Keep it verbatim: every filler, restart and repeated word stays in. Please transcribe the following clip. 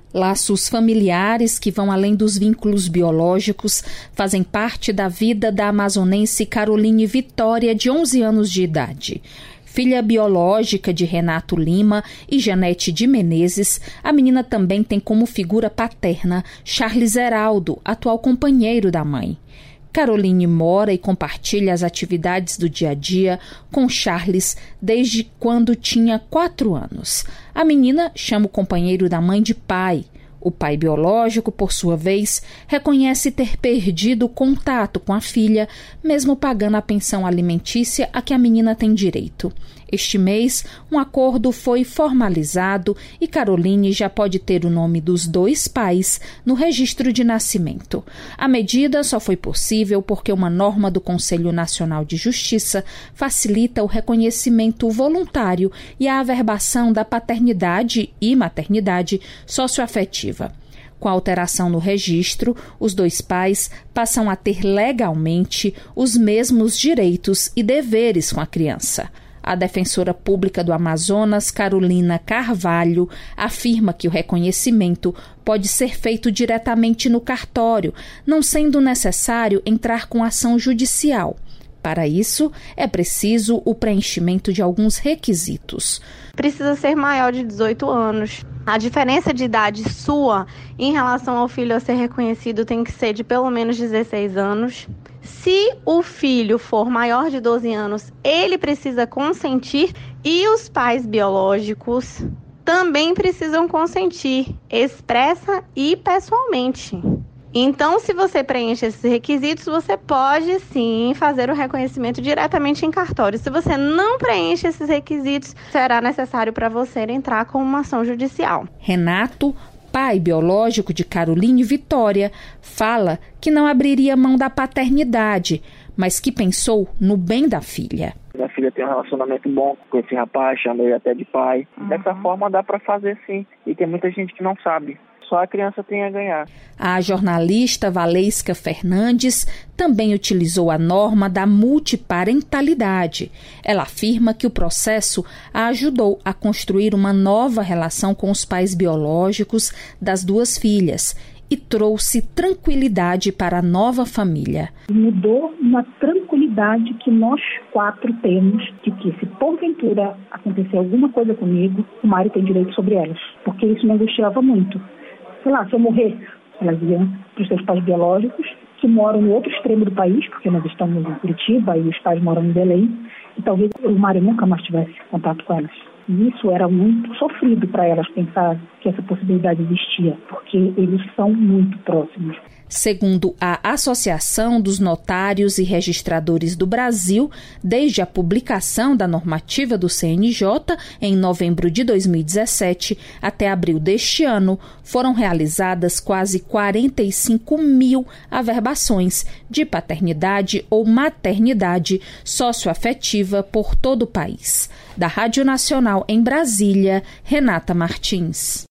Laços familiares que vão além dos vínculos biológicos fazem parte da vida da amazonense Caroline Vitória, de onze anos de idade. Filha biológica de Renato Lima e Janete de Menezes, a menina também tem como figura paterna Charles Heraldo, atual companheiro da mãe. Caroline mora e compartilha as atividades do dia a dia com Charles desde quando tinha quatro anos. A menina chama o companheiro da mãe de pai. O pai biológico, por sua vez, reconhece ter perdido o contato com a filha, mesmo pagando a pensão alimentícia a que a menina tem direito. Este mês, um acordo foi formalizado e Caroline já pode ter o nome dos dois pais no registro de nascimento. A medida só foi possível porque uma norma do Conselho Nacional de Justiça facilita o reconhecimento voluntário e a averbação da paternidade e maternidade socioafetiva. Com a alteração no registro, os dois pais passam a ter legalmente os mesmos direitos e deveres com a criança. A defensora pública do Amazonas, Carolina Carvalho, afirma que o reconhecimento pode ser feito diretamente no cartório, não sendo necessário entrar com ação judicial. Para isso, é preciso o preenchimento de alguns requisitos. Precisa ser maior de dezoito anos. A diferença de idade sua em relação ao filho a ser reconhecido tem que ser de pelo menos dezesseis anos. Se o filho for maior de doze anos, ele precisa consentir e os pais biológicos também precisam consentir, expressa e pessoalmente. Então, se você preenche esses requisitos, você pode sim fazer o reconhecimento diretamente em cartório. Se você não preenche esses requisitos, será necessário para você entrar com uma ação judicial. Renato, pai biológico de Caroline Vitória, fala que não abriria mão da paternidade, mas que pensou no bem da filha. Minha filha tem um relacionamento bom com esse rapaz, chama ele até de pai. Uhum. Dessa forma dá para fazer sim, e tem muita gente que não sabe. Só a criança tem a ganhar. A jornalista Valesca Fernandes também utilizou a norma da multiparentalidade. Ela afirma que o processo a ajudou a construir uma nova relação com os pais biológicos das duas filhas e trouxe tranquilidade para a nova família. Mudou uma tranquilidade que nós quatro temos, de que se porventura acontecer alguma coisa comigo, o Mário tem direito sobre elas, porque isso me angustiava muito. Sei lá, se eu morrer, elas iam para os seus pais biológicos, que moram no outro extremo do país, porque nós estamos em Curitiba e os pais moram em Belém, e talvez o Mário nunca mais tivesse contato com elas. E isso era muito sofrido para elas pensar que essa possibilidade existia, porque eles são muito próximos. Segundo a Associação dos Notários e Registradores do Brasil, desde a publicação da normativa do C N J, em novembro de dois mil e dezessete, até abril deste ano, foram realizadas quase quarenta e cinco mil averbações de paternidade ou maternidade socioafetiva por todo o país. Da Rádio Nacional em Brasília, Renata Martins.